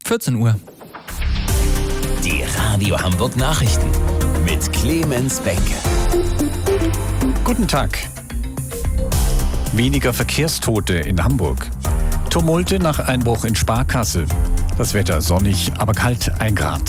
14 Uhr. Die Radio Hamburg Nachrichten mit Clemens Benke. Guten Tag. Weniger Verkehrstote in Hamburg. Tumulte nach Einbruch in Sparkasse. Das Wetter sonnig, aber kalt, 1 Grad.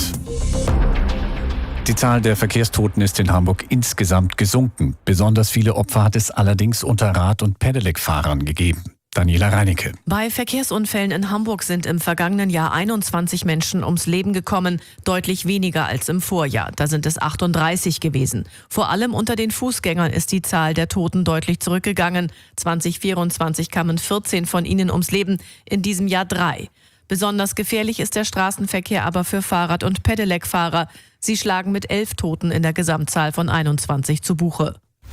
Die Zahl der Verkehrstoten ist in Hamburg insgesamt gesunken. Besonders viele Opfer hat es allerdings unter Rad- und Pedelec-Fahrern gegeben. Daniela Reinecke. Bei Verkehrsunfällen in Hamburg sind im vergangenen Jahr 21 Menschen ums Leben gekommen, deutlich weniger als im Vorjahr. Da sind es 38 gewesen. Vor allem unter den Fußgängern ist die Zahl der Toten deutlich zurückgegangen. 2024 kamen 14 von ihnen ums Leben, in diesem Jahr 3. Besonders gefährlich ist der Straßenverkehr aber für Fahrrad- und Pedelec-Fahrer. Sie schlagen mit 11 Toten in der Gesamtzahl von 21 zu Buche.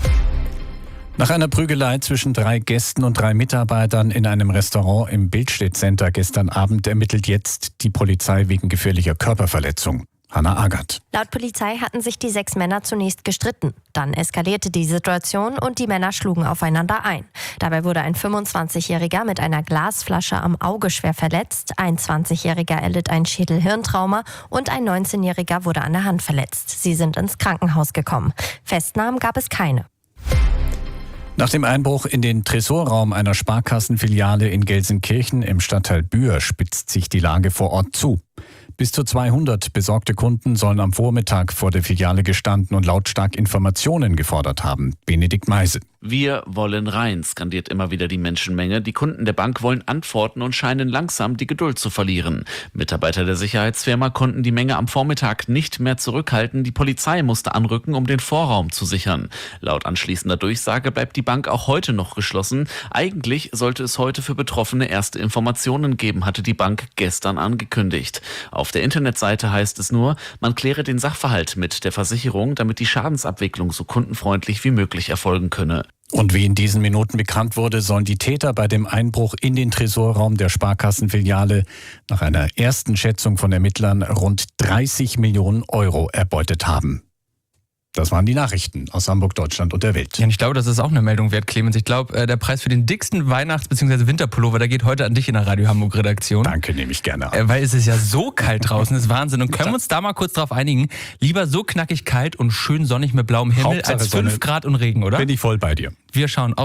Nach einer Prügelei zwischen 3 Gästen und 3 Mitarbeitern in einem Restaurant im Bildstedt Center gestern Abend ermittelt jetzt die Polizei wegen gefährlicher Körperverletzung. Hanna Agert. Laut Polizei hatten sich die 6 Männer zunächst gestritten. Dann eskalierte die Situation und die Männer schlugen aufeinander ein. Dabei wurde ein 25-Jähriger mit einer Glasflasche am Auge schwer verletzt, ein 20-Jähriger erlitt ein Schädel-Hirntrauma und ein 19-Jähriger wurde an der Hand verletzt. Sie sind ins Krankenhaus gekommen. Festnahmen gab es keine. Nach dem Einbruch in den Tresorraum einer Sparkassenfiliale in Gelsenkirchen im Stadtteil Bühr spitzt sich die Lage vor Ort zu. Bis zu 200 besorgte Kunden sollen am Vormittag vor der Filiale gestanden und lautstark Informationen gefordert haben. Benedikt Meise. Wir wollen rein, skandiert immer wieder die Menschenmenge. Die Kunden der Bank wollen antworten und scheinen langsam die Geduld zu verlieren. Mitarbeiter der Sicherheitsfirma konnten die Menge am Vormittag nicht mehr zurückhalten. Die Polizei musste anrücken, um den Vorraum zu sichern. Laut anschließender Durchsage bleibt die Bank auch heute noch geschlossen. Eigentlich sollte es heute für Betroffene erste Informationen geben, hatte die Bank gestern angekündigt. Auf der Internetseite heißt es nur, man kläre den Sachverhalt mit der Versicherung, damit die Schadensabwicklung so kundenfreundlich wie möglich erfolgen könne. Und wie in diesen Minuten bekannt wurde, sollen die Täter bei dem Einbruch in den Tresorraum der Sparkassenfiliale nach einer ersten Schätzung von Ermittlern rund 30 Millionen Euro erbeutet haben. Das waren die Nachrichten aus Hamburg, Deutschland und der Welt. Ja, und ich glaube, das ist auch eine Meldung wert, Clemens. Ich glaube, der Preis für den dicksten Weihnachts- bzw. Winterpullover, der geht heute an dich in der Radio Hamburg-Redaktion. Danke, nehme ich gerne an. Weil es ist ja so kalt draußen, das ist Wahnsinn. Und können wir uns da mal kurz drauf einigen? Lieber so knackig kalt und schön sonnig mit blauem Himmel Hauptsache als 5 Sonne. Grad und Regen, oder? Bin ich voll bei dir. Wir schauen auf